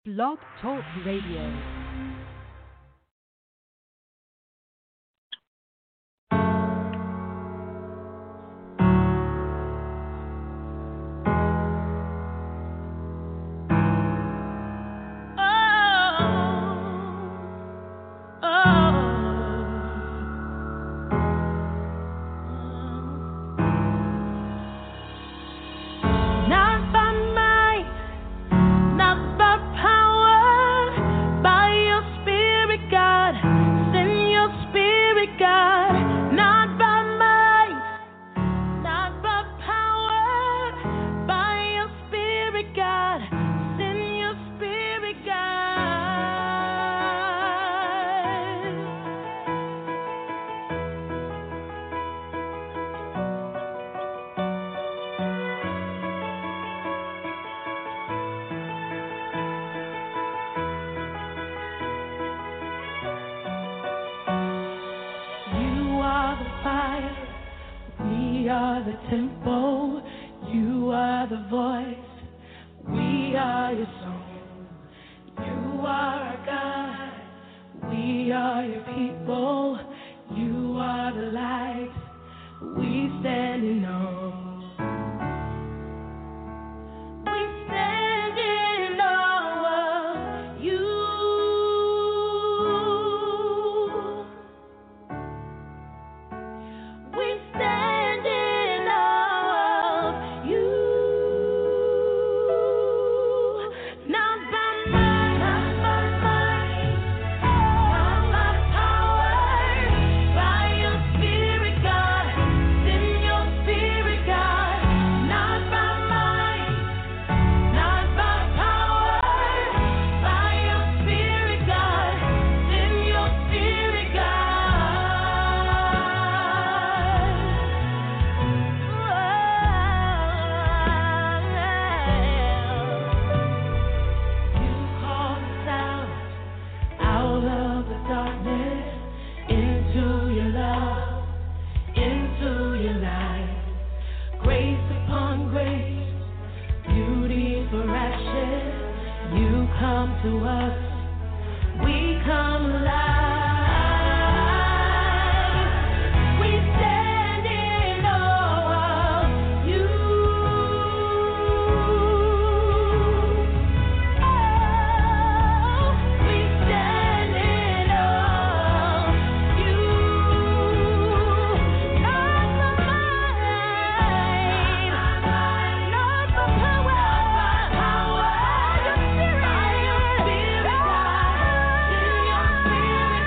Blog Talk Radio. Spirit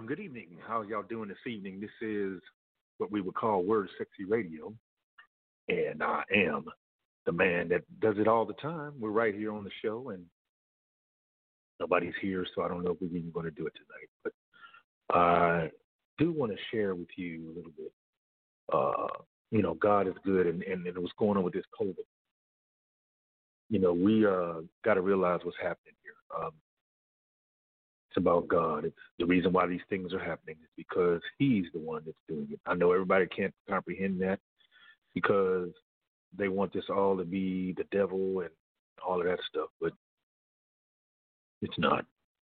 Good evening. How y'all doing this evening? This is what we would call Word Sexy Radio, and I am the man that does it all the time. We're right here on the show, and nobody's here, so I don't know if we're even going to do it tonight. But I do want to share with you a little bit. God is good, and what's going on with this COVID. We got to realize what's happening here. It's about God. It's the reason why these things are happening is because He's the one that's doing it. I know everybody can't comprehend that because they want this all to be the devil and all of that stuff, but it's not.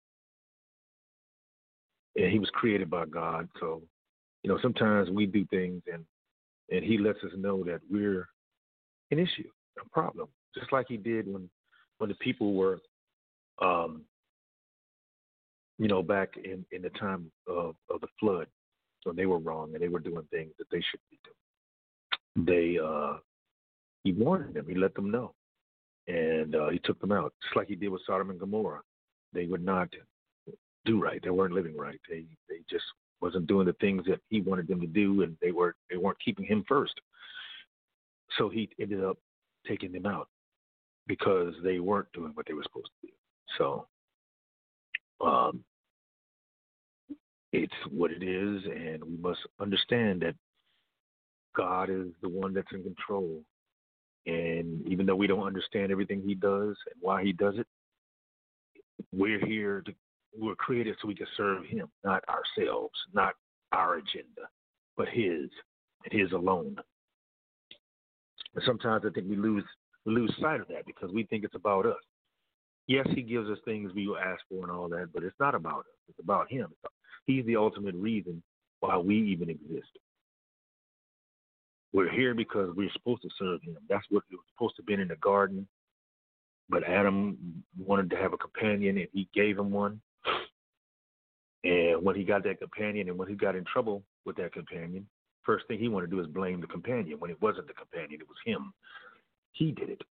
And He was created by God, so sometimes we do things and He lets us know that we're an issue, a problem, just like He did when the people were. Back in the time of the flood, when they were wrong and they were doing things that they shouldn't be doing. He warned them. He let them know, and He took them out, just like He did with Sodom and Gomorrah. They would not do right. They weren't living right. They just wasn't doing the things that He wanted them to do, and they weren't keeping Him first. So He ended up taking them out because they weren't doing what they were supposed to do. So. It's what it is, and we must understand that God is the one that's in control. And even though we don't understand everything He does and why He does it, we're created so we can serve Him, not ourselves, not our agenda, but His and His alone. And sometimes I think we lose sight of that because we think it's about us. Yes, He gives us things we will ask for and all that, but it's not about us. It's about Him. He's the ultimate reason why we even exist. We're here because we're supposed to serve Him. That's what it was supposed to have been in the garden. But Adam wanted to have a companion, and He gave him one. And when he got that companion, and when he got in trouble with that companion, first thing he wanted to do is blame the companion. When it wasn't the companion, it was him. He did it.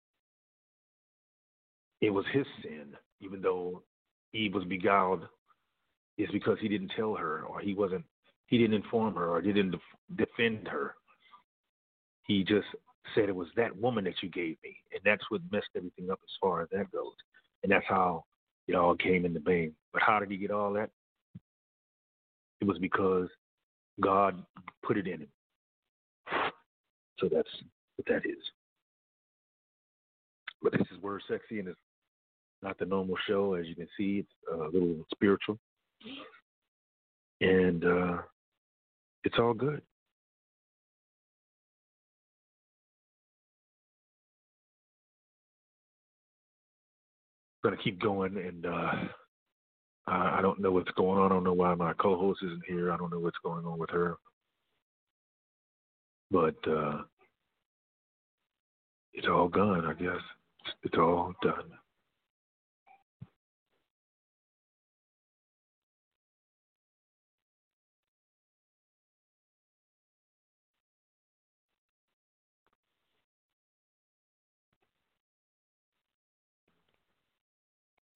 It was his sin, even though Eve was beguiled. It's because he didn't tell her, or he didn't inform her, or didn't defend her. He just said it was that woman that you gave me, and that's what messed everything up as far as that goes. And that's how it all came into being. But how did he get all that? It was because God put it in him. So that's what that is. But this is Word Sexy, and it's not the normal show. As you can see, it's a little spiritual. And it's all good. I'm going to keep going, and I don't know what's going on. I don't know why my co-host isn't here. I don't know what's going on with her. But it's all gone, I guess. It's all done.